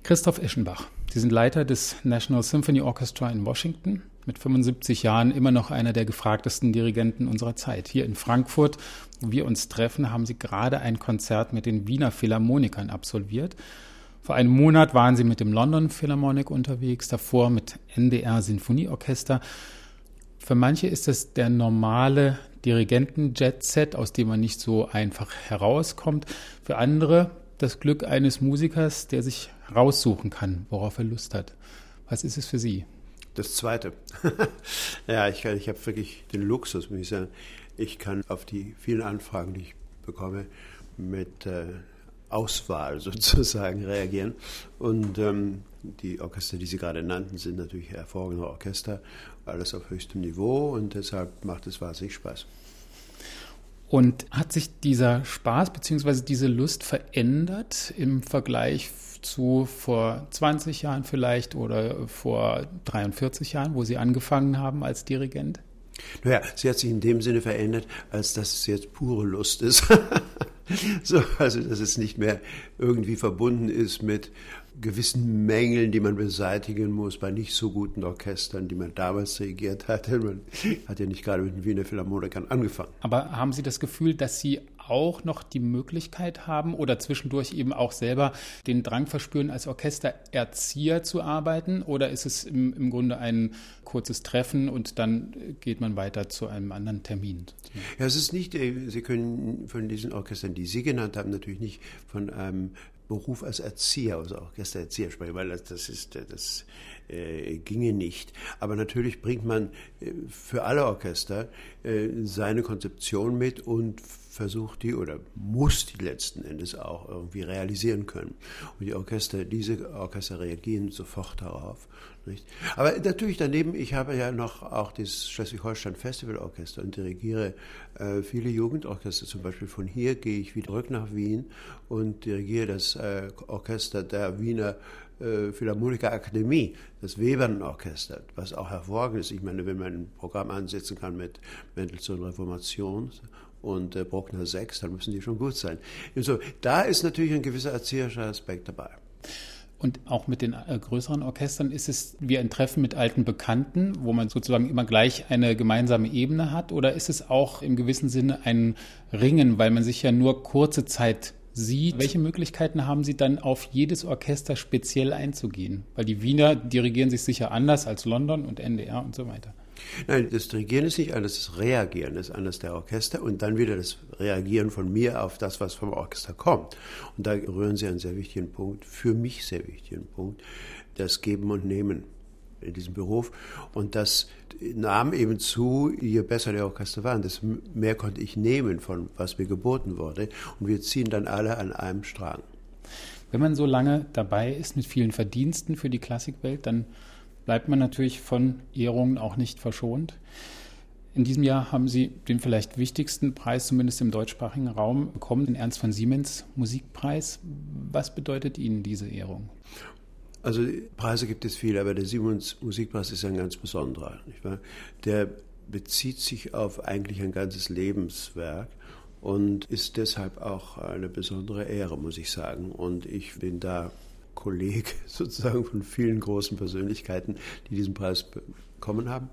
Christoph Eschenbach, Sie sind Leiter des National Symphony Orchestra in Washington, mit 75 Jahren immer noch einer der gefragtesten Dirigenten unserer Zeit. Hier in Frankfurt, wo wir uns treffen, haben Sie gerade ein Konzert mit den Wiener Philharmonikern absolviert. Vor einem Monat waren Sie mit dem London Philharmonic unterwegs, davor mit NDR Sinfonieorchester. Für manche ist es der normale Dirigenten-Jet-Set, aus dem man nicht so einfach herauskommt. Für andere das Glück eines Musikers, der sich raussuchen kann, worauf er Lust hat. Was ist es für Sie? Das Zweite. Ja, ich habe wirklich den Luxus, muss ich sagen. Ich kann auf die vielen Anfragen, die ich bekomme, mit Auswahl sozusagen reagieren. Und die Orchester, die Sie gerade nannten, sind natürlich hervorragende Orchester, alles auf höchstem Niveau und deshalb macht es wahnsinnig Spaß. Und hat sich dieser Spaß bzw. diese Lust verändert im Vergleich zu vor 20 Jahren vielleicht oder vor 43 Jahren, wo Sie angefangen haben als Dirigent? Naja, sie hat sich in dem Sinne verändert, als dass es jetzt pure Lust ist. Also, dass es nicht mehr irgendwie verbunden ist mit gewissen Mängeln, die man beseitigen muss bei nicht so guten Orchestern, die man damals dirigiert hatte. Man hat ja nicht gerade mit den Wiener Philharmonikern angefangen. Aber haben Sie das Gefühl, dass Sie auch noch die Möglichkeit haben oder zwischendurch eben auch selber den Drang verspüren, als Orchestererzieher zu arbeiten? Oder ist es im Grunde ein kurzes Treffen und dann geht man weiter zu einem anderen Termin? Ja, es ist nicht, Sie können von diesen Orchestern, die Sie genannt haben, natürlich nicht von einem Beruf als Erzieher, also Orchestererzieher sprechen, weil das ginge nicht. Aber natürlich bringt man für alle Orchester seine Konzeption mit und versucht die oder muss die letzten Endes auch irgendwie realisieren können. Und diese Orchester reagieren sofort darauf. Nicht? Aber natürlich daneben, ich habe ja noch auch das Schleswig-Holstein Festival Orchester und dirigiere viele Jugendorchester. Zum Beispiel von hier gehe ich wieder zurück nach Wien und dirigiere das Orchester der Wiener Philharmoniker Akademie, das Webern-Orchester, was auch hervorragend ist. Ich meine, wenn man ein Programm ansetzen kann mit Mendelssohn Reformation und Bruckner 6, dann müssen die schon gut sein. Also, da ist natürlich ein gewisser erzieherischer Aspekt dabei. Und auch mit den größeren Orchestern ist es wie ein Treffen mit alten Bekannten, wo man sozusagen immer gleich eine gemeinsame Ebene hat? Oder ist es auch im gewissen Sinne ein Ringen, weil man sich ja nur kurze Zeit sieht? Welche Möglichkeiten haben Sie dann, auf jedes Orchester speziell einzugehen? Weil die Wiener dirigieren sich sicher anders als London und NDR und so weiter. Nein, das Dirigieren ist nicht anders, das Reagieren ist anders der Orchester und dann wieder das Reagieren von mir auf das, was vom Orchester kommt. Und da rühren Sie einen sehr wichtigen Punkt, für mich sehr wichtigen Punkt, das Geben und Nehmen in diesem Beruf. Und das nahm eben zu, je besser die Orchester waren, desto mehr konnte ich nehmen von was mir geboten wurde. Und wir ziehen dann alle an einem Strang. Wenn man so lange dabei ist mit vielen Verdiensten für die Klassikwelt, dann bleibt man natürlich von Ehrungen auch nicht verschont. In diesem Jahr haben Sie den vielleicht wichtigsten Preis, zumindest im deutschsprachigen Raum, bekommen, den Ernst von Siemens Musikpreis. Was bedeutet Ihnen diese Ehrung? Also Preise gibt es viele, aber der Siemens Musikpreis ist ein ganz besonderer. Nicht wahr? Der bezieht sich auf eigentlich ein ganzes Lebenswerk und ist deshalb auch eine besondere Ehre, muss ich sagen. Und ich bin da Kollege sozusagen von vielen großen Persönlichkeiten, die diesen Preis bekommen haben.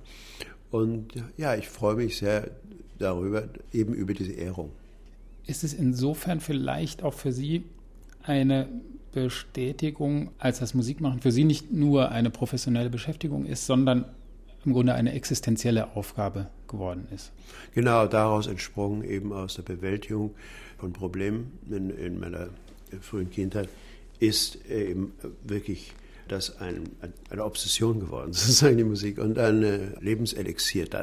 Und ja, ich freue mich sehr darüber, eben über diese Ehrung. Ist es insofern vielleicht auch für Sie eine Bestätigung, als das Musikmachen für Sie nicht nur eine professionelle Beschäftigung ist, sondern im Grunde eine existenzielle Aufgabe geworden ist? Genau, daraus entsprungen eben aus der Bewältigung von Problemen in meiner frühen Kindheit, ist eben wirklich das eine Obsession geworden, sozusagen die Musik, und ein Lebenselixier dann.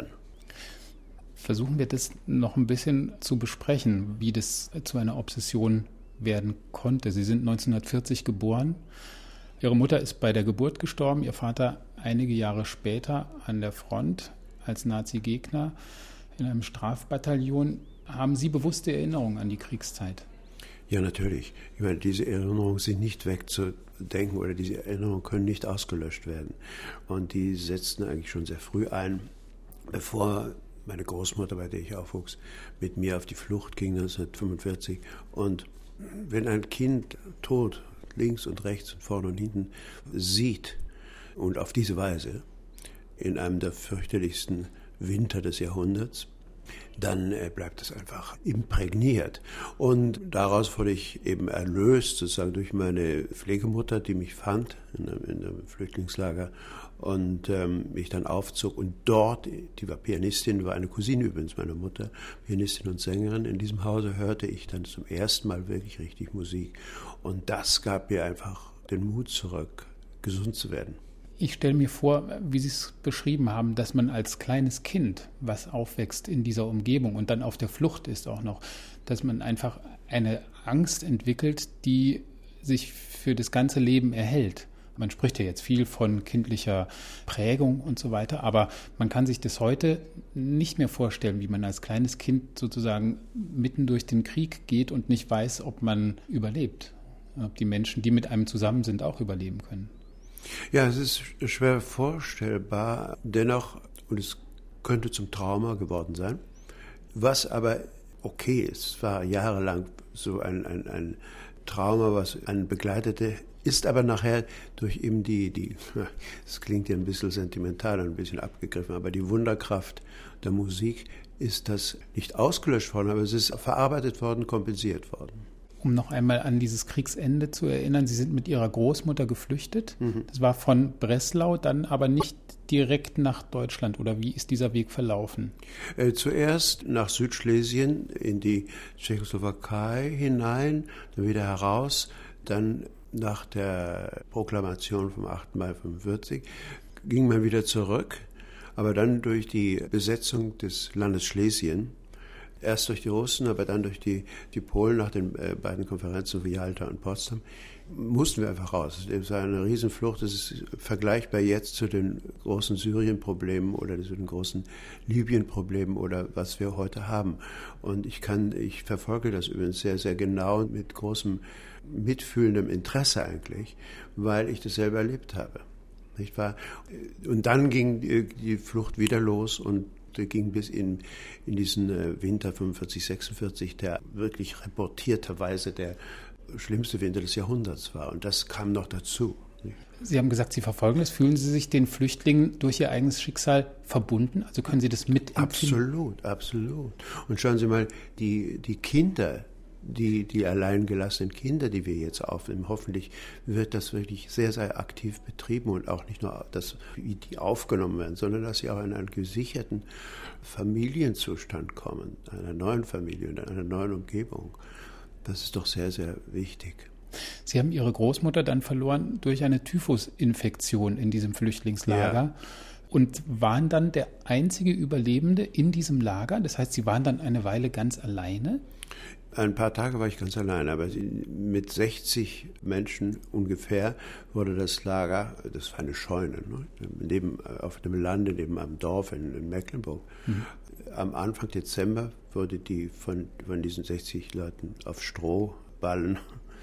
Versuchen wir das noch ein bisschen zu besprechen, wie das zu einer Obsession werden konnte. Sie sind 1940 geboren. Ihre Mutter ist bei der Geburt gestorben, Ihr Vater einige Jahre später an der Front als Nazi-Gegner in einem Strafbataillon. Haben Sie bewusste Erinnerungen an die Kriegszeit? Ja, natürlich. Ich meine, diese Erinnerungen sind nicht wegzudenken oder diese Erinnerungen können nicht ausgelöscht werden. Und die setzten eigentlich schon sehr früh ein, bevor meine Großmutter, bei der ich aufwuchs, mit mir auf die Flucht ging 1945. Und wenn ein Kind tot links und rechts und vorne und hinten sieht und auf diese Weise in einem der fürchterlichsten Winter des Jahrhunderts, dann bleibt es einfach imprägniert. Und daraus wurde ich eben erlöst, sozusagen durch meine Pflegemutter, die mich fand in einem Flüchtlingslager und mich dann aufzog. Und dort, die war Pianistin, war eine Cousine übrigens meiner Mutter, Pianistin und Sängerin. In diesem Hause hörte ich dann zum ersten Mal wirklich richtig Musik. Und das gab mir einfach den Mut zurück, gesund zu werden. Ich stelle mir vor, wie Sie es beschrieben haben, dass man als kleines Kind, was aufwächst in dieser Umgebung und dann auf der Flucht ist auch noch, dass man einfach eine Angst entwickelt, die sich für das ganze Leben erhält. Man spricht ja jetzt viel von kindlicher Prägung und so weiter, aber man kann sich das heute nicht mehr vorstellen, wie man als kleines Kind sozusagen mitten durch den Krieg geht und nicht weiß, ob man überlebt, ob die Menschen, die mit einem zusammen sind, auch überleben können. Ja, es ist schwer vorstellbar, dennoch, und es könnte zum Trauma geworden sein, was aber okay ist. Es war jahrelang so ein Trauma, was einen begleitete, ist aber nachher durch eben das klingt ja ein bisschen sentimental und ein bisschen abgegriffen, aber die Wunderkraft der Musik ist das nicht ausgelöscht worden, aber es ist verarbeitet worden, kompensiert worden. Um noch einmal an dieses Kriegsende zu erinnern, Sie sind mit Ihrer Großmutter geflüchtet. Das war von Breslau, dann aber nicht direkt nach Deutschland. Oder wie ist dieser Weg verlaufen? Zuerst nach Südschlesien, in die Tschechoslowakei hinein, dann wieder heraus. Dann nach der Proklamation vom 8. Mai 1945 ging man wieder zurück. Aber dann durch die Besetzung des Landes Schlesien, erst durch die Russen, aber dann durch die Polen nach den beiden Konferenzen wie Jalta und Potsdam, mussten wir einfach raus. Es war eine Riesenflucht. Das ist vergleichbar jetzt zu den großen Syrien-Problemen oder zu den großen Libyen-Problemen oder was wir heute haben. Und ich verfolge das übrigens sehr, sehr genau und mit großem mitfühlendem Interesse eigentlich, weil ich das selber erlebt habe. Nicht wahr? Und dann ging die Flucht wieder los und ging bis in diesen Winter 45, 46, der wirklich reportierterweise der schlimmste Winter des Jahrhunderts war. Und das kam noch dazu. Sie haben gesagt, Sie verfolgen das. Fühlen Sie sich den Flüchtlingen durch Ihr eigenes Schicksal verbunden? Also können Sie das mitempfinden? Absolut, absolut. Und schauen Sie mal, die Kinder, die alleingelassenen Kinder, die wir jetzt aufnehmen, hoffentlich wird das wirklich sehr, sehr aktiv betrieben und auch nicht nur, dass die aufgenommen werden, sondern dass sie auch in einen gesicherten Familienzustand kommen, einer neuen Familie und einer neuen Umgebung. Das ist doch sehr, sehr wichtig. Sie haben Ihre Großmutter dann verloren durch eine Typhusinfektion in diesem Flüchtlingslager. Ja. Und waren dann der einzige Überlebende in diesem Lager? Das heißt, Sie waren dann eine Weile ganz alleine? Ein paar Tage war ich ganz allein, aber mit 60 Menschen ungefähr wurde das Lager, das war eine Scheune, auf dem Lande, neben einem Dorf in Mecklenburg. Am Anfang Dezember wurde die von diesen 60 Leuten auf Strohballen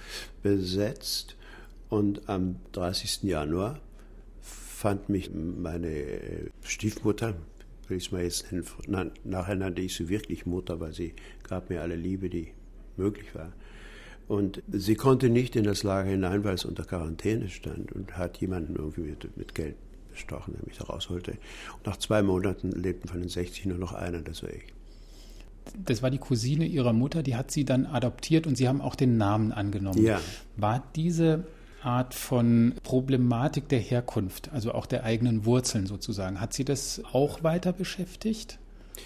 besetzt und am 30. Januar fand mich meine Stiefmutter, will ich es mal jetzt nennen, nachher nannte ich sie wirklich Mutter, weil sie gab mir alle Liebe, die möglich war. Und sie konnte nicht in das Lager hinein, weil es unter Quarantäne stand und hat jemanden irgendwie mit Geld bestochen, der mich da rausholte. Und nach 2 Monaten lebten von den 60 nur noch einer, das war ich. Das war die Cousine Ihrer Mutter, die hat Sie dann adoptiert und Sie haben auch den Namen angenommen. Ja. War diese Art von Problematik der Herkunft, also auch der eigenen Wurzeln sozusagen, hat Sie das auch weiter beschäftigt?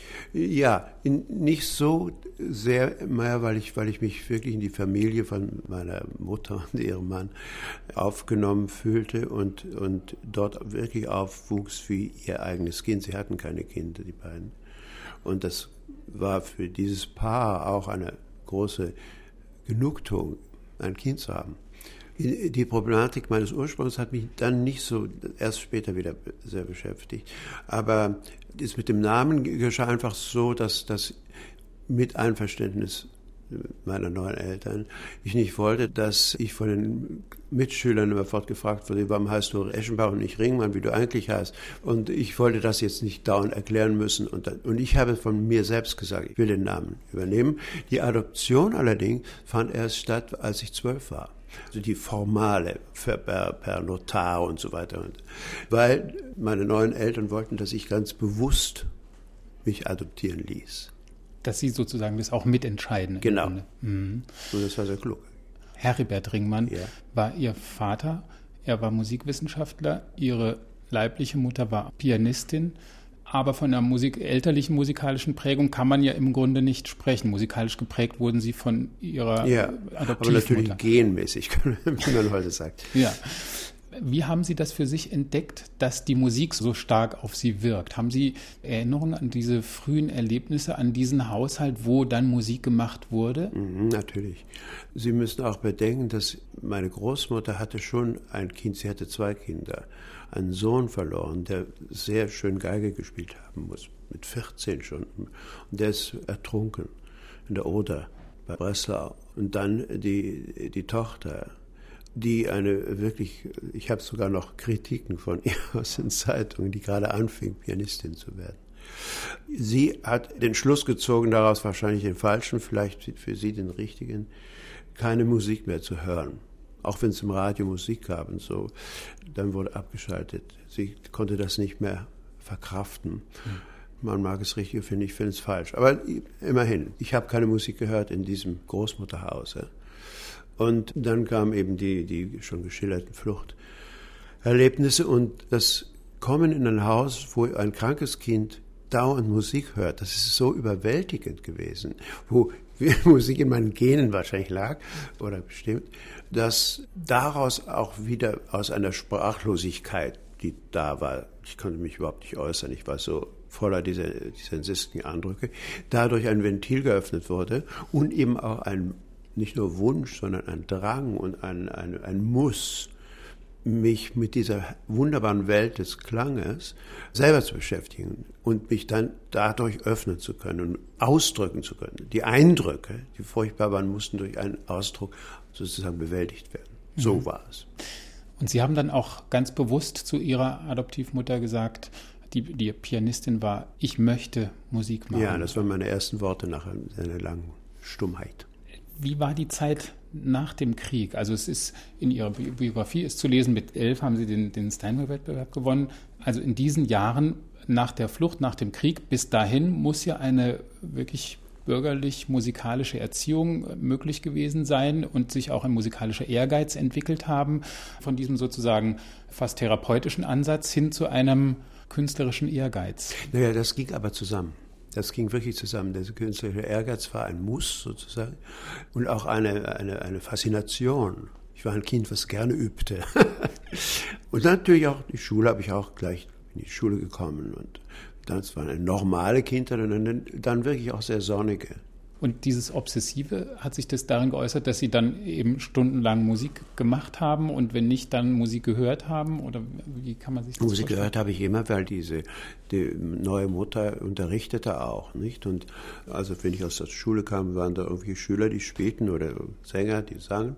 Ja, nicht so sehr mehr, weil ich mich wirklich in die Familie von meiner Mutter und ihrem Mann aufgenommen fühlte und dort wirklich aufwuchs wie ihr eigenes Kind. Sie hatten keine Kinder, die beiden. Und das war für dieses Paar auch eine große Genugtuung, ein Kind zu haben. Die Problematik meines Ursprungs hat mich dann nicht so, erst später wieder sehr beschäftigt. Aber das mit dem Namen geschah einfach so, dass das mit Einverständnis meiner neuen Eltern ich nicht wollte, dass ich von den Mitschülern immer fortgefragt wurde, warum heißt du Eschenbach und nicht Ringmann, wie du eigentlich heißt. Und ich wollte das jetzt nicht dauernd erklären müssen. Und ich habe von mir selbst gesagt, ich will den Namen übernehmen. Die Adoption allerdings fand erst statt, als ich 12 war. Also die formale, per Notar und so weiter. Weil meine neuen Eltern wollten, dass ich ganz bewusst mich adoptieren ließ. Dass Sie sozusagen das auch mitentscheiden. Genau. Und das war sehr klug. Heribert Ringmann war Ihr Vater, er war Musikwissenschaftler, Ihre leibliche Mutter war Pianistin, aber von einer elterlichen musikalischen Prägung kann man ja im Grunde nicht sprechen. Musikalisch geprägt wurden Sie von Ihrer Adoptivmutter. Aber natürlich genmäßig, wie man heute sagt. Ja. Wie haben Sie das für sich entdeckt, dass die Musik so stark auf Sie wirkt? Haben Sie Erinnerungen an diese frühen Erlebnisse, an diesen Haushalt, wo dann Musik gemacht wurde? Natürlich. Sie müssen auch bedenken, dass meine Großmutter hatte schon ein Kind, sie hatte 2 Kinder, einen Sohn verloren, der sehr schön Geige gespielt haben muss, mit 14 schon. Und der ist ertrunken in der Oder bei Breslau. Und dann die Tochter, die eine wirklich, ich habe sogar noch Kritiken von ihr aus den Zeitungen, die gerade anfing, Pianistin zu werden. Sie hat den Schluss gezogen, daraus wahrscheinlich den falschen, vielleicht für sie den richtigen, keine Musik mehr zu hören. Auch wenn es im Radio Musik gab und so, dann wurde abgeschaltet. Sie konnte das nicht mehr verkraften. Man mag es richtig finden, ich finde es falsch. Aber immerhin, ich habe keine Musik gehört in diesem Großmutterhaus. Und dann kamen eben die schon geschilderten Fluchterlebnisse und das Kommen in ein Haus, wo ein krankes Kind dauernd Musik hört, das ist so überwältigend gewesen, wo Musik in meinen Genen wahrscheinlich lag oder bestimmt, dass daraus auch wieder aus einer Sprachlosigkeit, die da war, ich konnte mich überhaupt nicht äußern, ich war so voller dieser insistigen Eindrücke, dadurch ein Ventil geöffnet wurde und eben auch ein nicht nur Wunsch, sondern ein Drang und ein Muss, mich mit dieser wunderbaren Welt des Klanges selber zu beschäftigen und mich dann dadurch öffnen zu können und ausdrücken zu können. Die Eindrücke, die furchtbar waren, mussten durch einen Ausdruck sozusagen bewältigt werden. So war es. Und Sie haben dann auch ganz bewusst zu Ihrer Adoptivmutter gesagt, die Pianistin war, ich möchte Musik machen. Ja, das waren meine ersten Worte nach einer langen Stummheit. Wie war die Zeit nach dem Krieg? Also es ist in Ihrer Biografie ist zu lesen, mit 11 haben Sie den Steinway-Wettbewerb gewonnen. Also in diesen Jahren nach der Flucht, nach dem Krieg, bis dahin muss ja eine wirklich bürgerlich-musikalische Erziehung möglich gewesen sein und sich auch ein musikalischer Ehrgeiz entwickelt haben, von diesem sozusagen fast therapeutischen Ansatz hin zu einem künstlerischen Ehrgeiz. Naja, das ging aber zusammen. Das ging wirklich zusammen. Der künstlerische Ehrgeiz war ein Muss sozusagen und auch eine Faszination. Ich war ein Kind, was gerne übte. Und dann natürlich auch die Schule, habe ich auch gleich in die Schule gekommen. Und das war eine normale Kindheit und dann wirklich auch sehr sonnige. Und dieses Obsessive, hat sich das darin geäußert, dass Sie dann eben stundenlang Musik gemacht haben und wenn nicht, dann Musik gehört haben? Oder wie kann man sich das Musik vorstellen? gehört habe ich immer, weil die neue Mutter unterrichtete auch, nicht? Und also wenn ich aus der Schule kam, waren da irgendwie Schüler, die spielten oder Sänger, die sangen.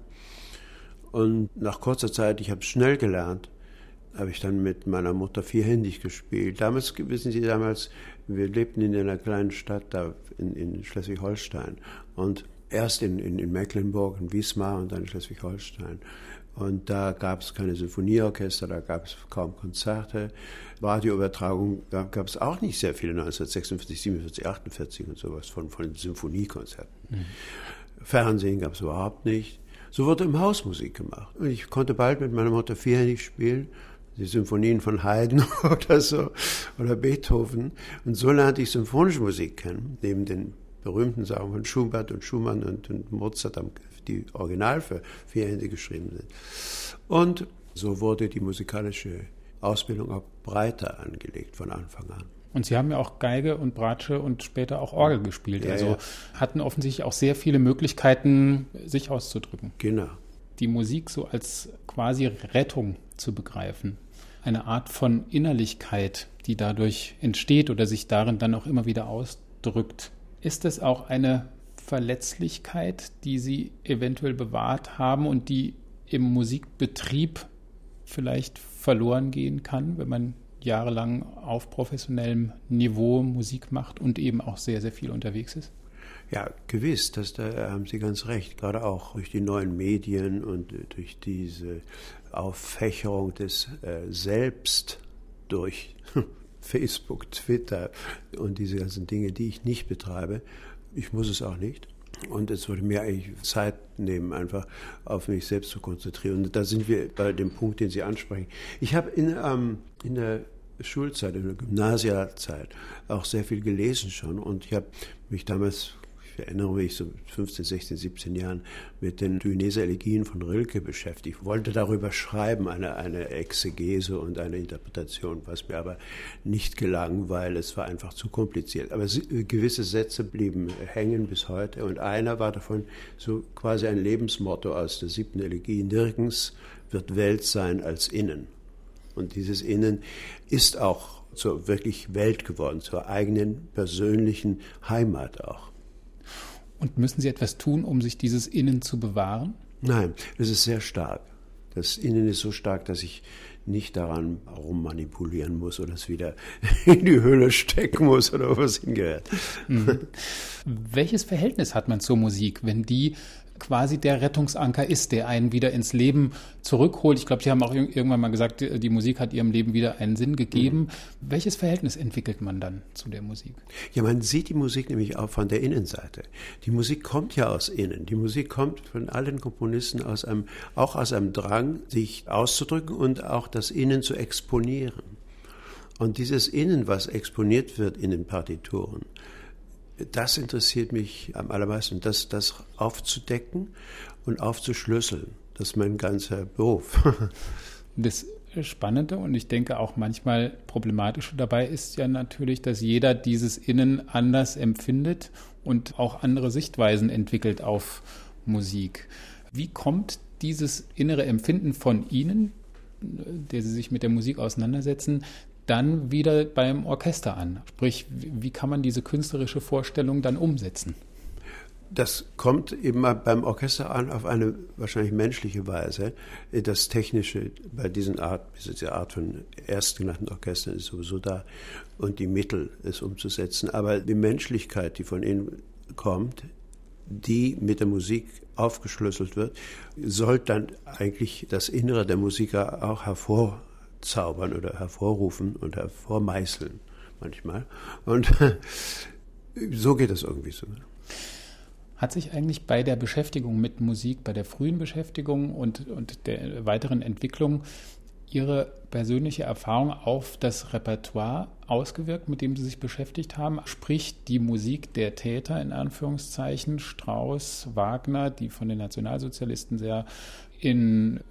Und nach kurzer Zeit, ich habe schnell gelernt, habe ich dann mit meiner Mutter vierhändig gespielt. Damals, wissen Sie, wir lebten in einer kleinen Stadt da in Schleswig-Holstein und erst in Mecklenburg, in Wismar und dann in Schleswig-Holstein. Und da gab es keine Sinfonieorchester, da gab es kaum Konzerte. Radioübertragung gab es auch nicht sehr viele, 1946, 47, 48 und sowas von Symphoniekonzerten. Fernsehen gab es überhaupt nicht. So wurde im Haus Musik gemacht. Und ich konnte bald mit meiner Mutter vierhändig spielen, die Symphonien von Haydn oder so, oder Beethoven. Und so lernte ich symphonische Musik kennen, neben den berühmten Sachen von Schubert und Schumann und Mozart, die original für vierhände geschrieben sind. Und so wurde die musikalische Ausbildung auch breiter angelegt von Anfang an. Und Sie haben ja auch Geige und Bratsche und später auch Orgel gespielt. Ja, also hatten offensichtlich auch sehr viele Möglichkeiten, sich auszudrücken. Genau. Die Musik so als quasi Rettung zu begreifen. Eine Art von Innerlichkeit, die dadurch entsteht oder sich darin dann auch immer wieder ausdrückt. Ist es auch eine Verletzlichkeit, die Sie eventuell bewahrt haben und die im Musikbetrieb vielleicht verloren gehen kann, wenn man jahrelang auf professionellem Niveau Musik macht und eben auch sehr, sehr viel unterwegs ist? Ja, gewiss, da haben Sie ganz recht. Gerade auch durch die neuen Medien und durch diese Auffächerung des Selbst durch Facebook, Twitter und diese ganzen Dinge, die ich nicht betreibe. Ich muss es auch nicht. Und es würde mir eigentlich Zeit nehmen, einfach auf mich selbst zu konzentrieren. Und da sind wir bei dem Punkt, den Sie ansprechen. Ich habe in der Schulzeit, in der Gymnasialzeit auch sehr viel gelesen schon. Und ich habe mich damals, ich erinnere mich, so 15, 16, 17 Jahren mit den Duineser Elegien von Rilke beschäftigt. Ich wollte darüber schreiben, eine Exegese und eine Interpretation, was mir aber nicht gelang, weil es war einfach zu kompliziert. Aber gewisse Sätze blieben hängen bis heute und einer war davon so quasi ein Lebensmotto aus der 7. Elegie: Nirgends wird Welt sein als innen. Und dieses Innen ist auch zur wirklich Welt geworden, zur eigenen persönlichen Heimat auch. Und müssen Sie etwas tun, um sich dieses Innen zu bewahren? Nein, es ist sehr stark. Das Innen ist so stark, dass ich nicht daran rummanipulieren muss oder es wieder in die Höhle stecken muss oder wo es hingehört. Mhm. Welches Verhältnis hat man zur Musik, wenn die quasi der Rettungsanker ist, der einen wieder ins Leben zurückholt? Ich glaube, Sie haben auch irgendwann mal gesagt, die Musik hat Ihrem Leben wieder einen Sinn gegeben. Welches Verhältnis entwickelt man dann zu der Musik? Ja, man sieht die Musik nämlich auch von der Innenseite. Die Musik kommt ja aus innen. Die Musik kommt von allen Komponisten auch aus einem Drang, sich auszudrücken und auch das Innen zu exponieren. Und dieses Innen, was exponiert wird in den Partituren, das interessiert mich am allermeisten, das aufzudecken und aufzuschlüsseln. Das ist mein ganzer Beruf. Das Spannende und ich denke auch manchmal Problematische dabei ist ja natürlich, dass jeder dieses Innen anders empfindet und auch andere Sichtweisen entwickelt auf Musik. Wie kommt dieses innere Empfinden von Ihnen, der Sie sich mit der Musik auseinandersetzen, dann wieder beim Orchester an? Sprich, wie kann man diese künstlerische Vorstellung dann umsetzen? Das kommt eben beim Orchester an auf eine wahrscheinlich menschliche Weise. Das Technische bei dieser Art von erstgenannten Orchestern ist sowieso da und die Mittel, es umzusetzen. Aber die Menschlichkeit, die von innen kommt, die mit der Musik aufgeschlüsselt wird, soll dann eigentlich das Innere der Musiker auch hervorzaubern oder hervorrufen und hervormeißeln manchmal. Und so geht es irgendwie so. Hat sich eigentlich bei der Beschäftigung mit Musik, bei der frühen Beschäftigung und der weiteren Entwicklung Ihre persönliche Erfahrung auf das Repertoire ausgewirkt, mit dem Sie sich beschäftigt haben? Sprich, die Musik der Täter, in Anführungszeichen, Strauss, Wagner, die von den Nationalsozialisten sehr in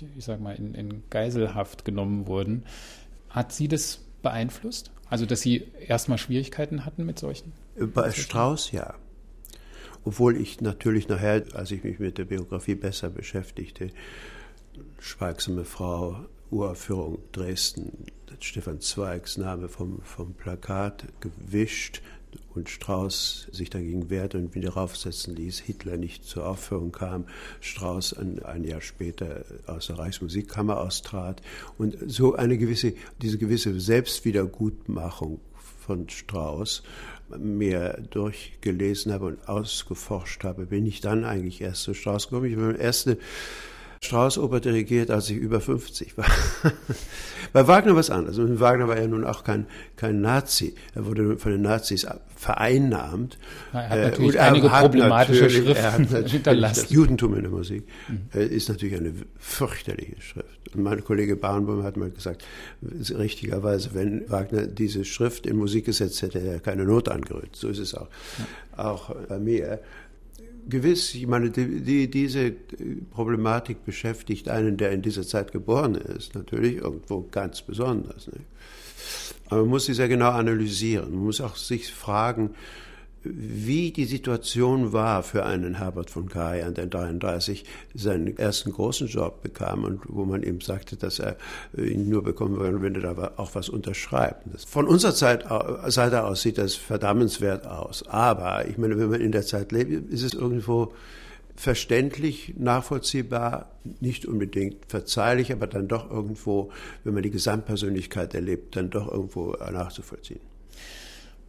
Geiselhaft genommen wurden. Hat Sie das beeinflusst? Also, dass Sie erstmal Schwierigkeiten hatten mit solchen? Bei Strauss, ja. Obwohl ich natürlich nachher, als ich mich mit der Biografie besser beschäftigte, Schweigsame Frau, Uraufführung Dresden, Stefan Zweigs Name vom Plakat gewischt und Strauss sich dagegen wehrte und wieder raufsetzen ließ, Hitler nicht zur Aufführung kam, Strauss ein Jahr später aus der Reichsmusikkammer austrat und so diese gewisse Selbstwiedergutmachung von Strauss mehr durchgelesen habe und ausgeforscht habe, bin ich dann eigentlich erst zu Strauss gekommen. Ich habe meine erste Strauss-Oper dirigiert, als ich über 50 war. Bei Wagner was anderes. Und Wagner war ja nun auch kein Nazi. Er wurde von den Nazis vereinnahmt. Er hat natürlich einige problematische Schriften hinterlassen. Das Judentum in der Musik ist natürlich eine fürchterliche Schrift. Und mein Kollege Barenboim hat mal gesagt, richtigerweise, wenn Wagner diese Schrift in Musik gesetzt hätte, hätte er keine Not angerührt. So ist es auch. Ja. Auch bei mir. Gewiss, ich meine, diese Problematik beschäftigt einen, der in dieser Zeit geboren ist, natürlich irgendwo ganz besonders. Ne? Aber man muss sie sehr genau analysieren. Man muss auch sich fragen, wie die Situation war für einen Herbert von Karajan, der 1933 seinen ersten großen Job bekam und wo man ihm sagte, dass er ihn nur bekommen würde, wenn er da auch was unterschreibt. Von unserer Seite aus sieht das verdammenswert aus. Aber ich meine, wenn man in der Zeit lebt, ist es irgendwo verständlich, nachvollziehbar, nicht unbedingt verzeihlich, aber dann doch irgendwo, wenn man die Gesamtpersönlichkeit erlebt, dann doch irgendwo nachzuvollziehen.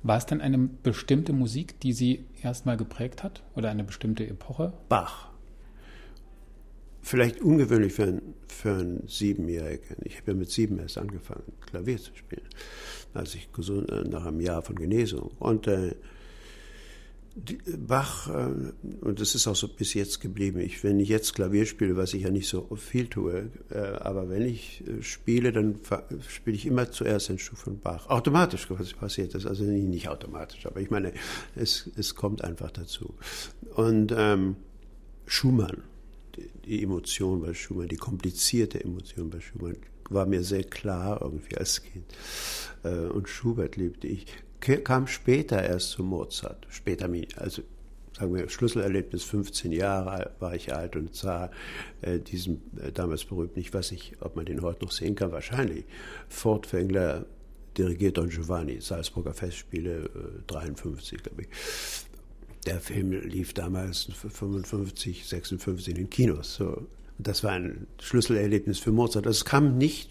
War es dann eine bestimmte Musik, die Sie erstmal geprägt hat oder eine bestimmte Epoche? Bach. Vielleicht ungewöhnlich für einen Siebenjährigen. Ich habe ja mit 7 erst angefangen, Klavier zu spielen, als ich gesund, nach einem Jahr von Genesung. Und Bach, und das ist auch so bis jetzt geblieben. Wenn ich jetzt Klavier spiele, was ich ja nicht so viel tue, aber wenn ich spiele, dann spiele ich immer zuerst ein Stück von Bach. Automatisch passiert das, also nicht automatisch, aber ich meine, es kommt einfach dazu. Und Schumann, die Emotion bei Schumann, die komplizierte Emotion bei Schumann, war mir sehr klar irgendwie als Kind. Und Schubert liebte ich. Kam später erst zu Mozart. Später, also sagen wir, Schlüsselerlebnis, 15 Jahre war ich alt und sah diesen damals berühmten, ich weiß nicht, ob man den heute noch sehen kann, wahrscheinlich, Furtwängler dirigiert Don Giovanni, Salzburger Festspiele, 53, glaube ich. Der Film lief damals 55, 56 in den Kinos. So. Und das war ein Schlüsselerlebnis für Mozart. Das kam nicht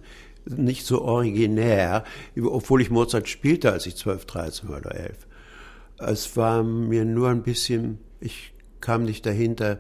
so originär, obwohl ich Mozart spielte, als ich 12, 13 war oder 11. Es war mir nur ein bisschen, ich kam nicht dahinter,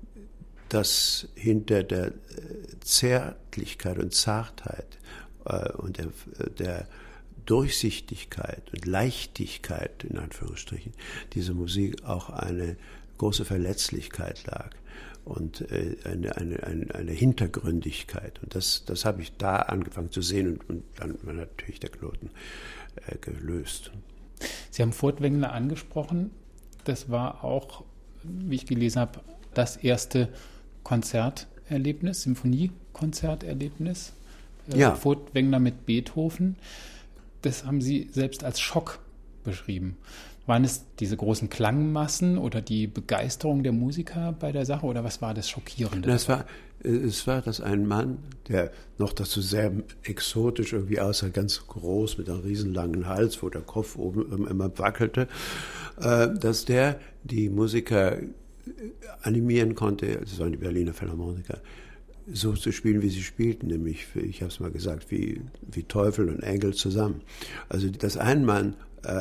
dass hinter der Zärtlichkeit und Zartheit und der Durchsichtigkeit und Leichtigkeit, in Anführungsstrichen, dieser Musik auch eine große Verletzlichkeit lag und eine Hintergründigkeit. Und das habe ich da angefangen zu sehen und dann war natürlich der Knoten gelöst. Sie haben Furtwängler angesprochen. Das war auch, wie ich gelesen habe, das erste Konzerterlebnis, Symphoniekonzerterlebnis. Ja. Furtwängler mit Beethoven. Das haben Sie selbst als Schock beschrieben. Waren es diese großen Klangmassen oder die Begeisterung der Musiker bei der Sache oder was war das Schockierende? Es war das ein Mann, der noch dazu sehr exotisch irgendwie aussah, ganz groß mit einem riesenlangen Hals, wo der Kopf oben immer wackelte, dass der die Musiker animieren konnte, das waren die Berliner Philharmoniker, so zu spielen, wie sie spielten, nämlich, ich habe es mal gesagt, wie Teufel und Engel zusammen. Also, dass ein Mann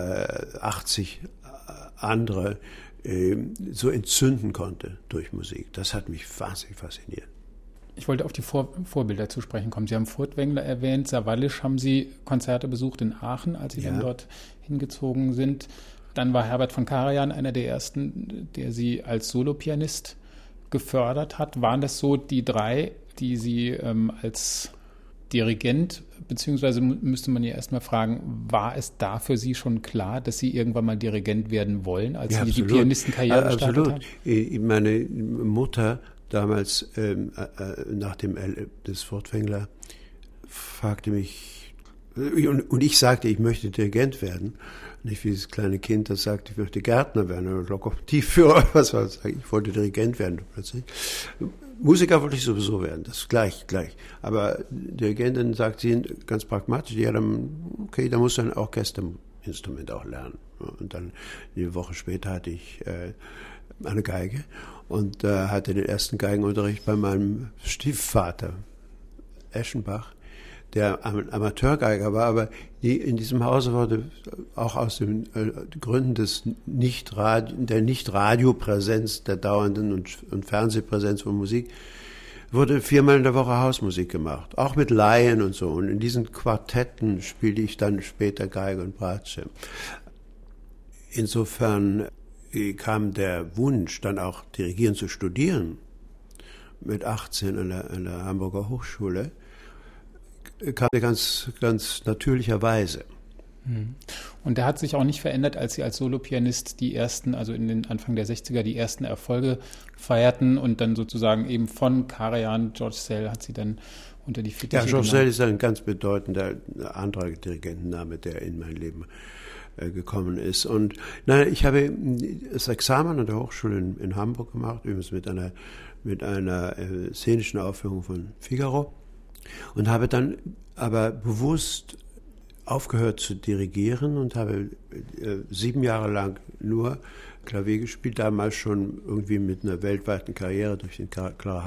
80 andere so entzünden konnte durch Musik, das hat mich wahnsinnig fasziniert. Ich wollte auf die Vorbilder zu sprechen kommen. Sie haben Furtwängler erwähnt, Sawallisch haben Sie Konzerte besucht in Aachen, als Sie dann dort hingezogen sind. Dann war Herbert von Karajan einer der ersten, der Sie als Solopianist gefördert hat. Waren das so die drei, die Sie als Dirigent, beziehungsweise müsste man ja erstmal fragen, war es da für Sie schon klar, dass Sie irgendwann mal Dirigent werden wollen, als Sie die Pianistenkarriere gestartet haben? Meine Mutter damals nach dem des Furtwängler fragte mich, und ich sagte, ich möchte Dirigent werden. Nicht wie das kleine Kind, das sagt, ich möchte Gärtner werden oder Lokomotivführer, was war das? Ich wollte Dirigent werden plötzlich. Musiker wollte ich sowieso werden, das gleich. Aber Dirigentin sagt sie ganz pragmatisch, ja, dann musst du ein Orchesterinstrument auch lernen. Und dann eine Woche später hatte ich eine Geige und hatte den ersten Geigenunterricht bei meinem Stiefvater, Eschenbach, der Amateurgeiger war, aber in diesem Hause wurde auch aus den Gründen der Nicht-Radio-Präsenz, der dauernden und Fernsehpräsenz von Musik, wurde 4-mal in der Woche Hausmusik gemacht, auch mit Laien und so. Und in diesen Quartetten spielte ich dann später Geige und Bratsche. Insofern kam der Wunsch, dann auch dirigieren zu studieren, mit 18 an der Hamburger Hochschule, kam ganz, ganz natürlicherweise. Und der hat sich auch nicht verändert, als Sie als Solopianist die ersten, also in den Anfang der 60er, die ersten Erfolge feierten und dann sozusagen eben von Karajan, George Szell hat Sie dann unter die Fittiche genommen. Ja, George Szell ist ein ganz bedeutender anderer Dirigentenname, der in mein Leben gekommen ist. Und ich habe das Examen an der Hochschule in Hamburg gemacht, übrigens mit einer szenischen Aufführung von Figaro. Und habe dann aber bewusst aufgehört zu dirigieren und habe 7 Jahre lang nur Klavier gespielt, damals schon irgendwie mit einer weltweiten Karriere durch den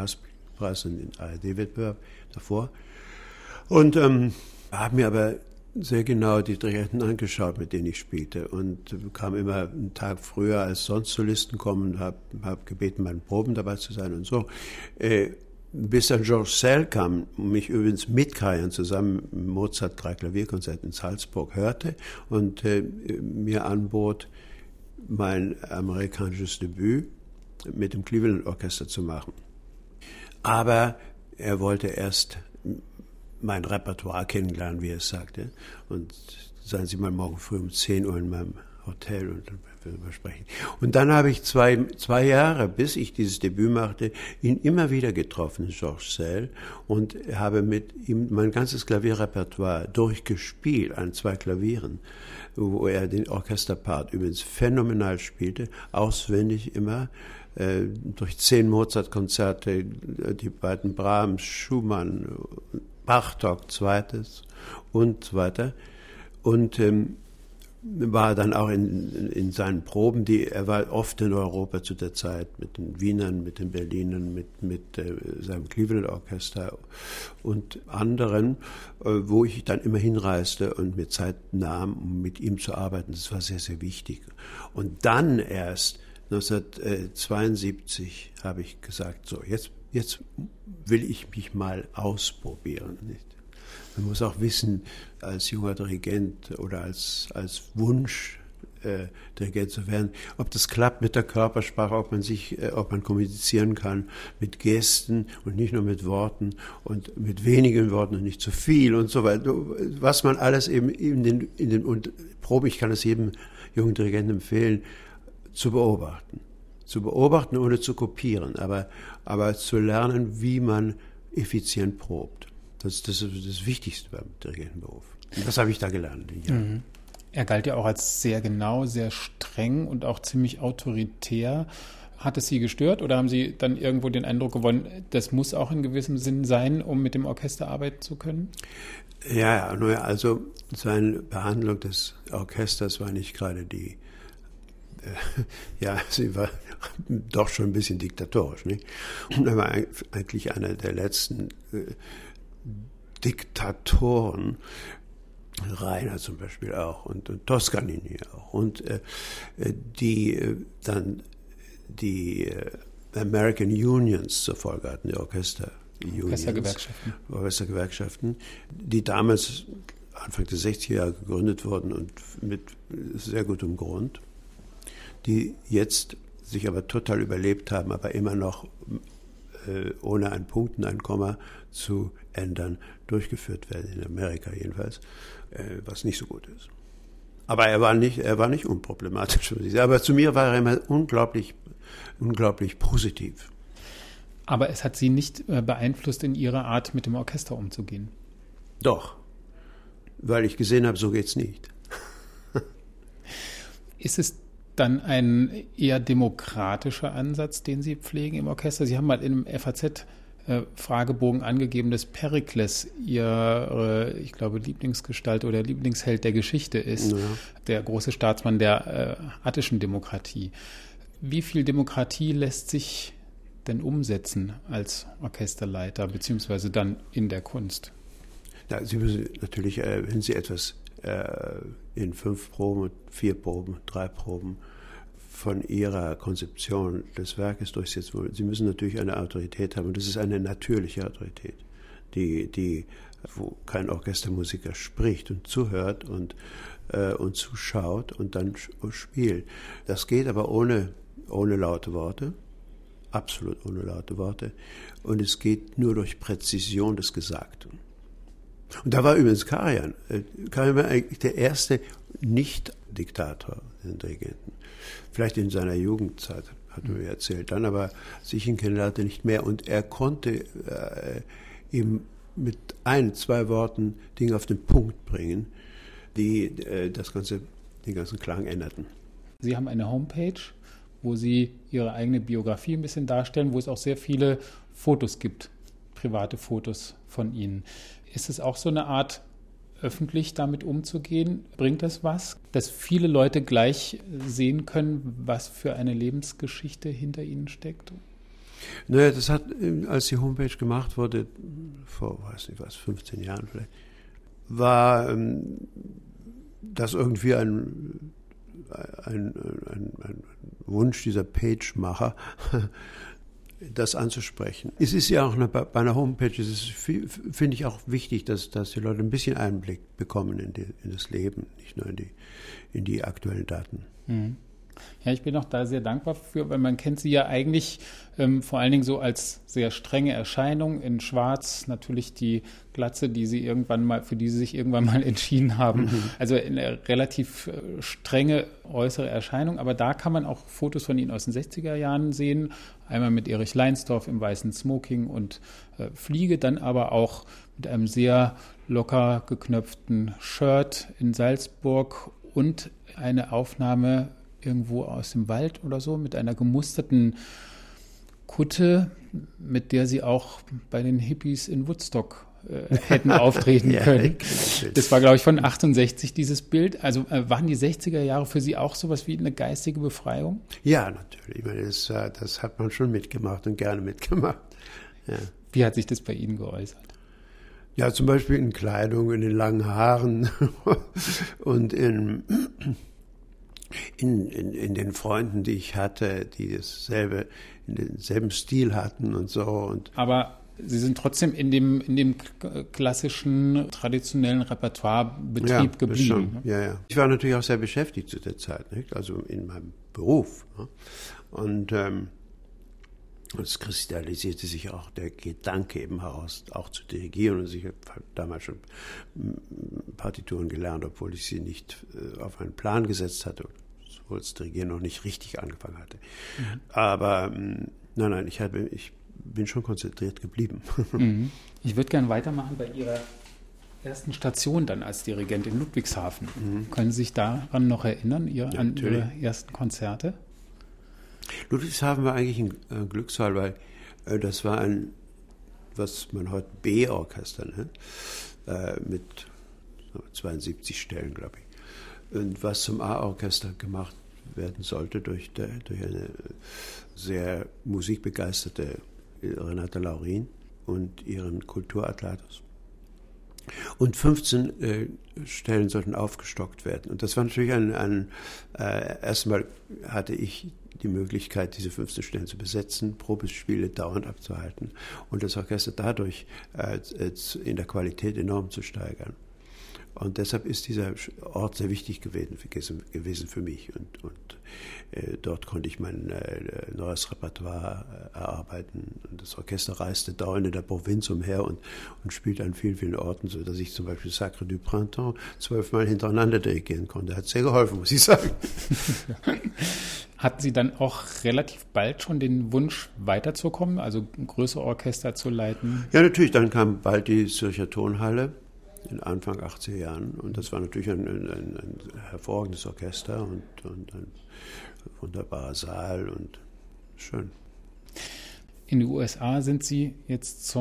Clara-Haspel-Preis und den ARD-Wettbewerb davor. Und habe mir aber sehr genau die Dirigenten angeschaut, mit denen ich spielte, und kam immer einen Tag früher als sonst Solisten kommen und hab gebeten, bei den Proben dabei zu sein und so. Bis dann Georges Sell kam, mich übrigens mit Karajan zusammen Mozart 3 Klavierkonzert in Salzburg hörte und mir anbot, mein amerikanisches Debüt mit dem Cleveland Orchester zu machen. Aber er wollte erst mein Repertoire kennenlernen, wie er es sagte. Und seien Sie mal morgen früh um 10 Uhr in meinem Hotel und dann werden wir sprechen. Und dann habe ich zwei Jahre, bis ich dieses Debüt machte, ihn immer wieder getroffen, Georges Sell, und habe mit ihm mein ganzes Klavierrepertoire durchgespielt an 2 Klavieren, wo er den Orchesterpart übrigens phänomenal spielte, auswendig immer, durch 10 Mozart-Konzerte, die beiden Brahms, Schumann, Bartók zweites und so weiter. Und war dann auch in seinen Proben, er war oft in Europa zu der Zeit, mit den Wienern, mit den Berlinern, mit seinem Cleveland Orchester und anderen, wo ich dann immer hinreiste und mir Zeit nahm, um mit ihm zu arbeiten. Das war sehr, sehr wichtig. Und dann erst 1972 habe ich gesagt, so, jetzt will ich mich mal ausprobieren. Nicht? Man muss auch wissen, als junger Dirigent oder als Wunsch, Dirigent zu werden, ob das klappt mit der Körpersprache, ob man kommunizieren kann mit Gesten und nicht nur mit Worten und mit wenigen Worten und nicht zu viel und so weiter. Was man alles eben in den Proben, ich kann es jedem jungen Dirigenten empfehlen, zu beobachten, ohne zu kopieren, aber zu lernen, wie man effizient probt. Das ist das Wichtigste beim Dirigentenberuf. Und das habe ich da gelernt. Ja. Mhm. Er galt ja auch als sehr genau, sehr streng und auch ziemlich autoritär. Hat es Sie gestört oder haben Sie dann irgendwo den Eindruck gewonnen, das muss auch in gewissem Sinn sein, um mit dem Orchester arbeiten zu können? Ja, also seine Behandlung des Orchesters war nicht gerade sie war doch schon ein bisschen diktatorisch. Nicht? Und er war eigentlich einer der letzten Diktatoren, Rainer zum Beispiel auch und Toscanini auch. Und die American Unions zur Folge hatten, die Orchestergewerkschaften, die damals Anfang der 60er Jahre gegründet wurden und mit sehr gutem Grund, die jetzt sich aber total überlebt haben, aber immer noch ohne einen Punkt und ein Komma zu ändern, durchgeführt werden, in Amerika jedenfalls, was nicht so gut ist. Aber er war nicht unproblematisch. Aber zu mir war er immer unglaublich positiv. Aber es hat Sie nicht beeinflusst in Ihrer Art, mit dem Orchester umzugehen? Doch, weil ich gesehen habe, so geht's nicht. Ist es dann ein eher demokratischer Ansatz, den Sie pflegen im Orchester? Sie haben mal in einem FAZ-Fragebogen angegeben, dass Perikles Ihre, ich glaube, Lieblingsgestalt oder Lieblingsheld der Geschichte ist, ja. Der große Staatsmann der attischen Demokratie. Wie viel Demokratie lässt sich denn umsetzen als Orchesterleiter, beziehungsweise dann in der Kunst? Ja, Sie müssen natürlich, wenn Sie etwas in 5 Proben, 4 Proben, 3 Proben von Ihrer Konzeption des Werkes durchsetzen wollen. Sie müssen natürlich eine Autorität haben und das ist eine natürliche Autorität, wo kein Orchestermusiker spricht und zuhört und zuschaut und dann spielt. Das geht aber ohne laute Worte, absolut ohne laute Worte, und es geht nur durch Präzision des Gesagten. Und da war übrigens Karajan. Karajan war eigentlich der erste Nicht-Diktator den Dirigenten. Vielleicht in seiner Jugendzeit, hat er mir erzählt. Dann aber, als ich ihn kennenlernte, nicht mehr. Und er konnte ihm mit 1-2 Worten Dinge auf den Punkt bringen, die den ganzen Klang änderten. Sie haben eine Homepage, wo Sie Ihre eigene Biografie ein bisschen darstellen, wo es auch sehr viele Fotos gibt, private Fotos von Ihnen. Ist es auch so eine Art, öffentlich damit umzugehen? Bringt das was, dass viele Leute gleich sehen können, was für eine Lebensgeschichte hinter Ihnen steckt? Naja, das hat, als die Homepage gemacht wurde, vor, 15 Jahren vielleicht, war das irgendwie ein Wunsch dieser Page-Macher, das anzusprechen. Es ist ja auch bei einer Homepage, finde ich auch wichtig, dass die Leute ein bisschen Einblick bekommen in das Leben, nicht nur in die aktuellen Daten. Mhm. Ja, ich bin auch da sehr dankbar für, weil man kennt sie ja eigentlich vor allen Dingen so als sehr strenge Erscheinung in Schwarz, natürlich die Glatze, für die sie sich irgendwann mal entschieden haben. Mhm. Also eine relativ strenge äußere Erscheinung, aber da kann man auch Fotos von ihnen aus den 60er Jahren sehen. Einmal mit Erich Leinsdorf im weißen Smoking und Fliege, dann aber auch mit einem sehr locker geknöpften Shirt in Salzburg und eine Aufnahme irgendwo aus dem Wald oder so, mit einer gemusterten Kutte, mit der sie auch bei den Hippies in Woodstock hätten auftreten können. Das war, glaube ich, von 68 dieses Bild. Also waren die 60er Jahre für Sie auch sowas wie eine geistige Befreiung? Ja, natürlich. Ich meine, das hat man schon mitgemacht und gerne mitgemacht. Ja. Wie hat sich das bei Ihnen geäußert? Ja, zum Beispiel in Kleidung, in den langen Haaren und in den Freunden, die ich hatte, die denselben Stil hatten und so. Aber Sie sind trotzdem in dem klassischen, traditionellen Repertoirebetrieb geblieben. Ne? Ja. Ich war natürlich auch sehr beschäftigt zu der Zeit, nicht? Also in meinem Beruf. Ne? Und es kristallisierte sich auch der Gedanke eben heraus, auch zu dirigieren. Und ich habe damals schon Partituren gelernt, obwohl ich sie nicht auf einen Plan gesetzt hatte, obwohl das Dirigieren noch nicht richtig angefangen hatte. Mhm. Aber nein, ich bin schon konzentriert geblieben. Mhm. Ich würde gerne weitermachen bei Ihrer ersten Station dann als Dirigent in Ludwigshafen. Mhm. Können Sie sich daran noch erinnern, an Ihre ersten Konzerte? Ludwigshafen war eigentlich ein Glücksfall, weil das war was man heute B-Orchester nennt, mit 72 Stellen, glaube ich. Und was zum A-Orchester gemacht werden sollte durch eine sehr musikbegeisterte Renate Laurin und ihren Kulturatlatus. Und 15 Stellen sollten aufgestockt werden. Und das war natürlich erstmal hatte ich die Möglichkeit, diese 15 Stellen zu besetzen, Probespiele dauernd abzuhalten und das Orchester dadurch in der Qualität enorm zu steigern. Und deshalb ist dieser Ort sehr wichtig gewesen für mich. Und dort konnte ich mein neues Repertoire erarbeiten. Und das Orchester reiste dauernd in der Provinz umher und spielte an vielen, vielen Orten, so dass ich zum Beispiel Sacre du Printemps 12-mal hintereinander dirigieren konnte. Hat sehr geholfen, muss ich sagen. Hatten Sie dann auch relativ bald schon den Wunsch, weiterzukommen, also größere Orchester zu leiten? Ja, natürlich. Dann kam bald die Zürcher Tonhalle in Anfang 80er Jahren. Und das war natürlich ein hervorragendes Orchester und ein wunderbarer Saal und schön. In den USA sind Sie jetzt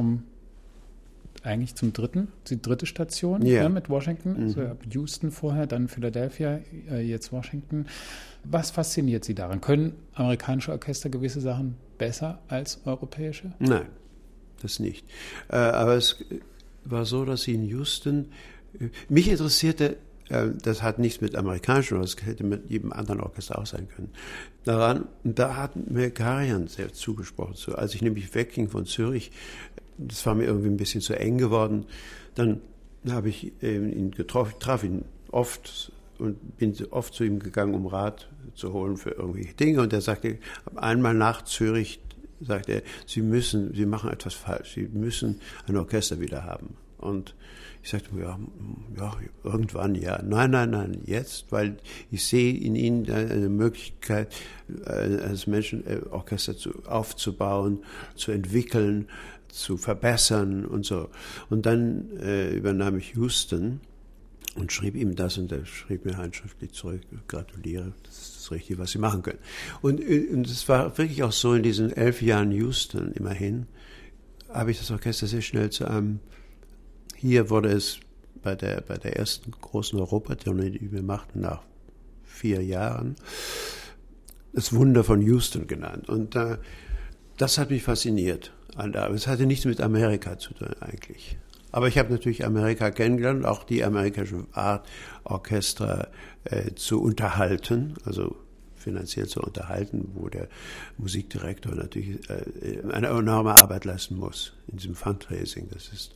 die dritte Station mit Washington. Mhm. Also Houston vorher, dann Philadelphia, jetzt Washington. Was fasziniert Sie daran? Können amerikanische Orchester gewisse Sachen besser als europäische? Nein, das nicht. Aber es war so, dass sie in Houston, mich interessierte, das hat nichts mit amerikanischen, das hätte mit jedem anderen Orchester auch sein können. Da hat mir Karajan sehr zugesprochen. So, als ich nämlich wegging von Zürich, das war mir irgendwie ein bisschen zu eng geworden, dann habe ich ihn getroffen, traf ihn oft und bin oft zu ihm gegangen, um Rat zu holen für irgendwelche Dinge. Und er sagte, einmal nach Zürich, sagt er, Sie machen etwas falsch, Sie müssen ein Orchester wieder haben. Und ich sagte, ja, irgendwann, ja. Nein, jetzt, weil ich sehe in Ihnen eine Möglichkeit, als Menschen Orchester aufzubauen, zu entwickeln, zu verbessern und so. Und dann übernahm ich Houston und schrieb ihm das und er schrieb mir handschriftlich zurück, gratuliere, das ist das Richtige, was Sie machen können. Und es war wirklich auch so, in diesen 11 Jahren Houston immerhin, habe ich das Orchester sehr schnell zu einem, hier wurde es bei der ersten großen Europatournee, die wir machten, nach 4 Jahren, das Wunder von Houston genannt. Und das hat mich fasziniert. Aber es hatte nichts mit Amerika zu tun eigentlich. Aber ich habe natürlich Amerika kennengelernt, auch die amerikanische Art, Orchester zu unterhalten, also finanziell zu unterhalten, wo der Musikdirektor natürlich eine enorme Arbeit leisten muss in diesem Fundraising.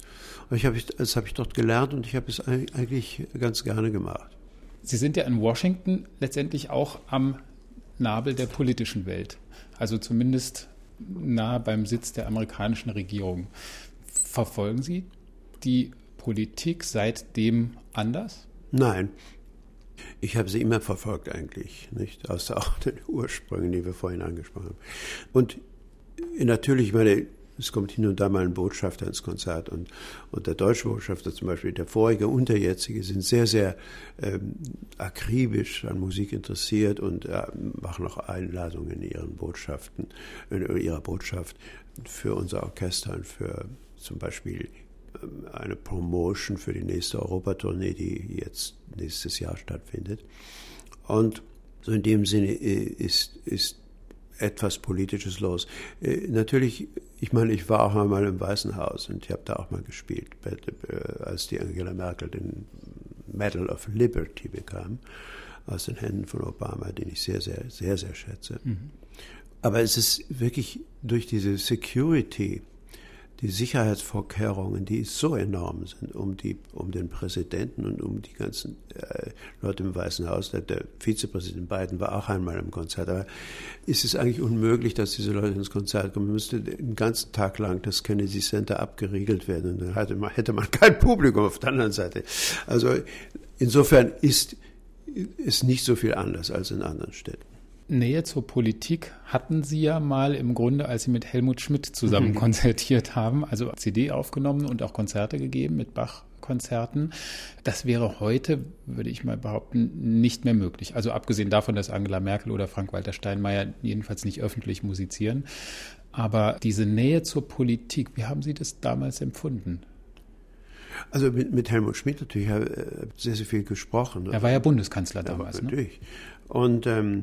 Das habe ich dort gelernt und ich habe es eigentlich ganz gerne gemacht. Sie sind ja in Washington letztendlich auch am Nabel der politischen Welt, also zumindest nah beim Sitz der amerikanischen Regierung. Verfolgen Sie die Politik seitdem anders? Nein. Ich habe sie immer verfolgt eigentlich, nicht? Außer auch den Ursprüngen, die wir vorhin angesprochen haben. Und natürlich, ich meine, es kommt hin und da mal ein Botschafter ins Konzert und der deutsche Botschafter zum Beispiel, der vorige und der jetzige, sind sehr, sehr akribisch an Musik interessiert und machen auch Einladungen in ihrer Botschaft für unser Orchester und für zum Beispiel eine Promotion für die nächste Europatournee, die jetzt nächstes Jahr stattfindet. Und so in dem Sinne ist etwas Politisches los. Natürlich, ich meine, ich war auch einmal im Weißen Haus und ich habe da auch mal gespielt, als die Angela Merkel den Medal of Liberty bekam, aus den Händen von Obama, den ich sehr, sehr, sehr, sehr schätze. Mhm. Aber es ist wirklich durch diese Security, die Sicherheitsvorkehrungen, die so enorm sind, um den Präsidenten und um die ganzen Leute im Weißen Haus. Der Vizepräsident Biden war auch einmal im Konzert. Aber ist es eigentlich unmöglich, dass diese Leute ins Konzert kommen? Müsste den ganzen Tag lang das Kennedy Center abgeriegelt werden. Und dann hätte man kein Publikum auf der anderen Seite. Also insofern ist es nicht so viel anders als in anderen Städten. Nähe zur Politik hatten Sie ja mal im Grunde, als Sie mit Helmut Schmidt zusammen konzertiert haben, also CD aufgenommen und auch Konzerte gegeben mit Bach-Konzerten. Das wäre heute, würde ich mal behaupten, nicht mehr möglich. Also abgesehen davon, dass Angela Merkel oder Frank-Walter Steinmeier jedenfalls nicht öffentlich musizieren. Aber diese Nähe zur Politik, wie haben Sie das damals empfunden? Also mit Helmut Schmidt natürlich sehr, sehr viel gesprochen. Er war ja Bundeskanzler damals. Natürlich. Ne? Und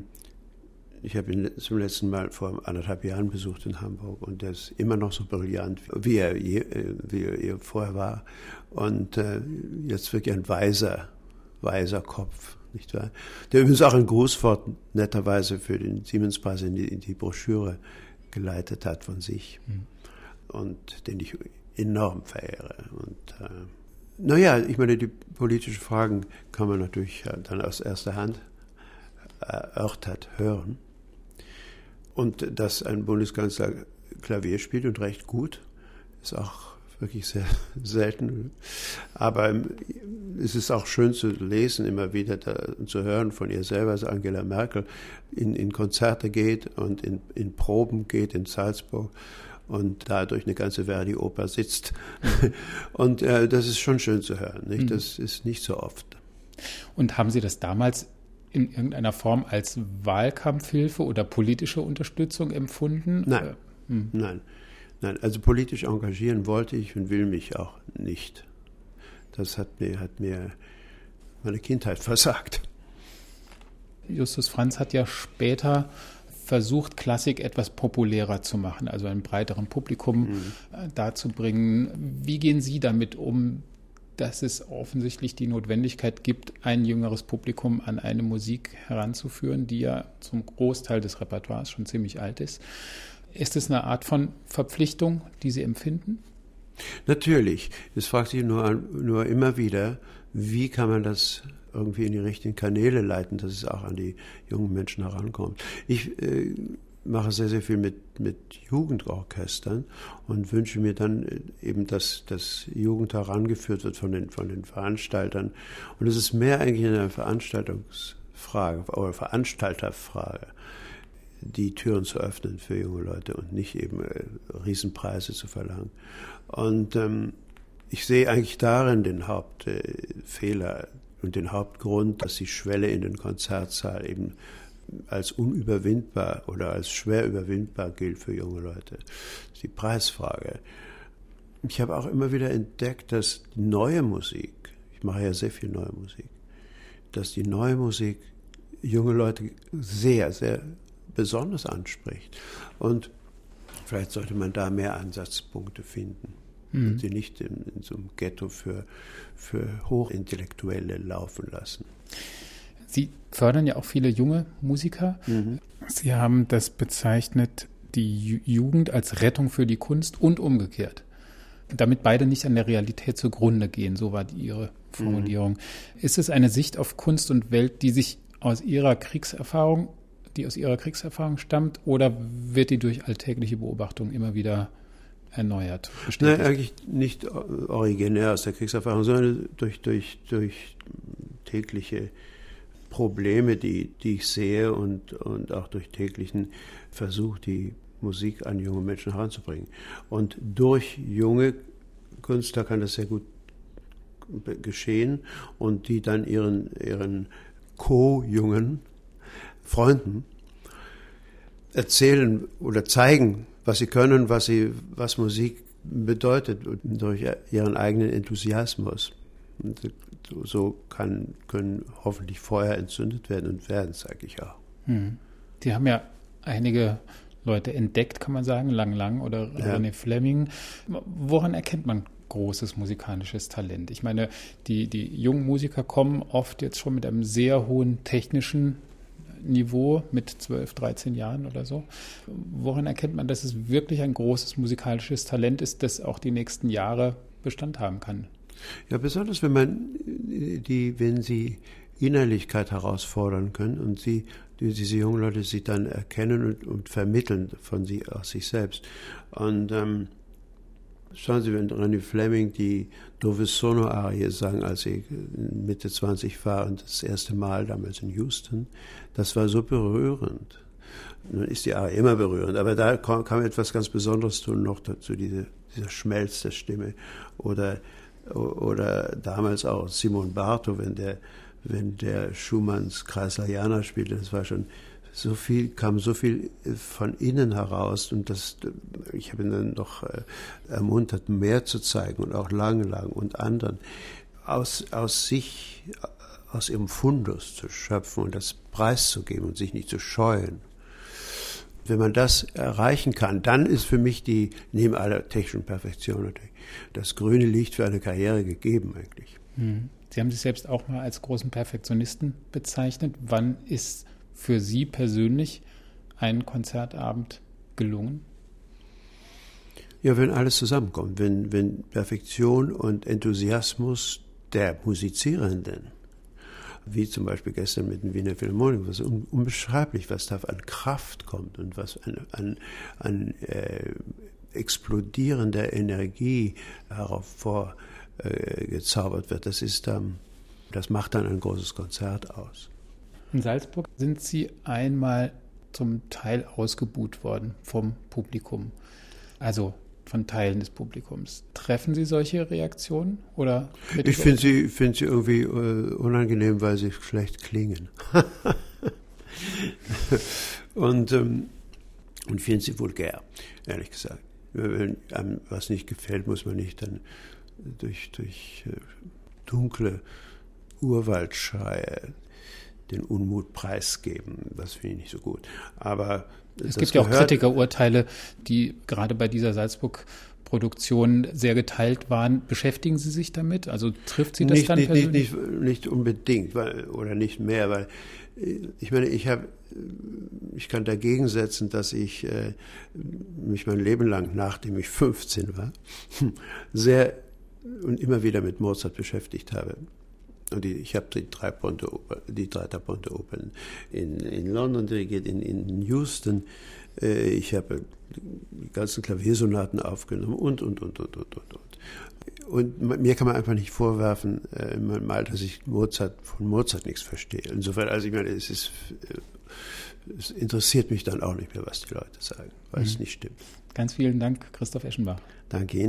ich habe ihn zum letzten Mal vor 1,5 Jahren besucht in Hamburg und er ist immer noch so brillant, wie er vorher war. Und jetzt wirklich ein weiser Kopf, nicht wahr? Der übrigens auch ein Grußwort netterweise für den Siemenspreis in die Broschüre geleitet hat von sich und den ich enorm verehre. Und ich meine, die politischen Fragen kann man natürlich dann aus erster Hand erörtert hören. Und dass ein Bundeskanzler Klavier spielt und recht gut, ist auch wirklich sehr selten. Aber es ist auch schön zu lesen, immer wieder und zu hören von ihr selber, dass Angela Merkel in Konzerte geht und in Proben geht in Salzburg und da durch eine ganze Verdi-Oper sitzt. Und das ist schon schön zu hören. Nicht? Das ist nicht so oft. Und haben Sie das damals in irgendeiner Form als Wahlkampfhilfe oder politische Unterstützung empfunden? Nein. Also politisch engagieren wollte ich und will mich auch nicht. Das hat mir meine Kindheit versagt. Justus Franz hat ja später versucht, Klassik etwas populärer zu machen, also einem breiteren Publikum darzubringen. Wie gehen Sie damit um, dass es offensichtlich die Notwendigkeit gibt, ein jüngeres Publikum an eine Musik heranzuführen, die ja zum Großteil des Repertoires schon ziemlich alt ist? Ist es eine Art von Verpflichtung, die Sie empfinden? Natürlich. Es fragt sich nur immer wieder, wie kann man das irgendwie in die richtigen Kanäle leiten, dass es auch an die jungen Menschen herankommt. Ich mache sehr, sehr viel mit Jugendorchestern und wünsche mir dann eben, dass das Jugend herangeführt wird von den Veranstaltern. Und es ist mehr eigentlich eine Veranstaltungsfrage oder Veranstalterfrage, die Türen zu öffnen für junge Leute und nicht eben Riesenpreise zu verlangen. Und ich sehe eigentlich darin den Hauptfehler und den Hauptgrund, dass die Schwelle in den Konzertsaal eben als unüberwindbar oder als schwer überwindbar gilt für junge Leute. Das ist die Preisfrage. Ich habe auch immer wieder entdeckt, dass die neue Musik, ich mache ja sehr viel neue Musik, dass die neue Musik junge Leute sehr, sehr besonders anspricht. Und vielleicht sollte man da mehr Ansatzpunkte finden. und sie nicht in so einem Ghetto für Hochintellektuelle laufen lassen. Sie fördern ja auch viele junge Musiker. Sie haben das bezeichnet, die Jugend als Rettung für die Kunst und umgekehrt. Damit beide nicht an der Realität zugrunde gehen, so war Ihre Formulierung. Ist es eine Sicht auf Kunst und Welt, die aus Ihrer Kriegserfahrung stammt, oder wird die durch alltägliche Beobachtung immer wieder erneuert, bestätigt? Nein, eigentlich nicht originär aus der Kriegserfahrung, sondern durch tägliche Probleme, die ich sehe und auch durch täglichen Versuch, die Musik an junge Menschen heranzubringen. Und durch junge Künstler kann das sehr gut geschehen und die dann ihren co-jungen Freunden erzählen oder zeigen, was sie können, was Musik bedeutet, durch ihren eigenen Enthusiasmus. Und so können hoffentlich Feuer entzündet werden und werden es eigentlich auch. Die haben ja einige Leute entdeckt, kann man sagen, Lang oder René Fleming. Woran erkennt man großes musikalisches Talent? Ich meine, die jungen Musiker kommen oft jetzt schon mit einem sehr hohen technischen Niveau, mit 12, 13 Jahren oder so. Woran erkennt man, dass es wirklich ein großes musikalisches Talent ist, das auch die nächsten Jahre Bestand haben kann? Ja, besonders wenn sie Innerlichkeit herausfordern können und diese jungen Leute sie dann erkennen und vermitteln aus sich selbst. Und schauen Sie, wenn René Fleming die Dove Sono-Arie sang, als ich Mitte 20 war und das erste Mal damals in Houston, das war so berührend. Nun ist die Arie immer berührend, aber da kam etwas ganz Besonderes noch dazu, dieser Schmelz der Stimme. Oder damals auch Simon Bartow, wenn der Schumanns Kreisleriana spielte, das war schon kam so viel von innen heraus, und ich habe ihn dann noch ermuntert, mehr zu zeigen und auch Lang und anderen aus ihrem Fundus zu schöpfen und das preiszugeben und sich nicht zu scheuen. Wenn man das erreichen kann, dann ist für mich neben aller technischen Perfektion natürlich, das grüne Licht für eine Karriere gegeben eigentlich. Sie haben sich selbst auch mal als großen Perfektionisten bezeichnet. Wann ist für Sie persönlich ein Konzertabend gelungen? Ja, wenn alles zusammenkommt, wenn Perfektion und Enthusiasmus der Musizierenden, wie zum Beispiel gestern mit den Wiener Philharmonikern, was unbeschreiblich, was da an Kraft kommt und was an explodierender Energie hervorgezaubert wird, das macht dann ein großes Konzert aus. In Salzburg sind Sie einmal zum Teil ausgebuht worden vom Publikum, also von Teilen des Publikums. Treffen Sie solche Reaktionen? Oder ich finde sie irgendwie unangenehm, weil sie schlecht klingen. und finde sie vulgär, ehrlich gesagt. Wenn einem was nicht gefällt, muss man nicht dann durch dunkle Urwaldschreie den Unmut preisgeben. Das finde ich nicht so gut. Aber es gibt ja auch Kritikerurteile, die gerade bei dieser Salzburg-Produktion sehr geteilt waren. Beschäftigen Sie sich damit? Also trifft Sie das dann persönlich? Nicht unbedingt oder nicht mehr, weil ich meine, ich kann dagegen setzen, dass ich mich mein Leben lang, nachdem ich 15 war, sehr und immer wieder mit Mozart beschäftigt habe. Und ich habe die drei Da Ponte Opern in London dirigiert, in Houston. Ich habe die ganzen Klaviersonaten aufgenommen und. Und mir kann man einfach nicht vorwerfen, in meinem Alter, dass ich von Mozart nichts verstehe. Insofern, also ich meine, es interessiert mich dann auch nicht mehr, was die Leute sagen, weil es nicht stimmt. Ganz vielen Dank, Christoph Eschenbach. Danke Ihnen.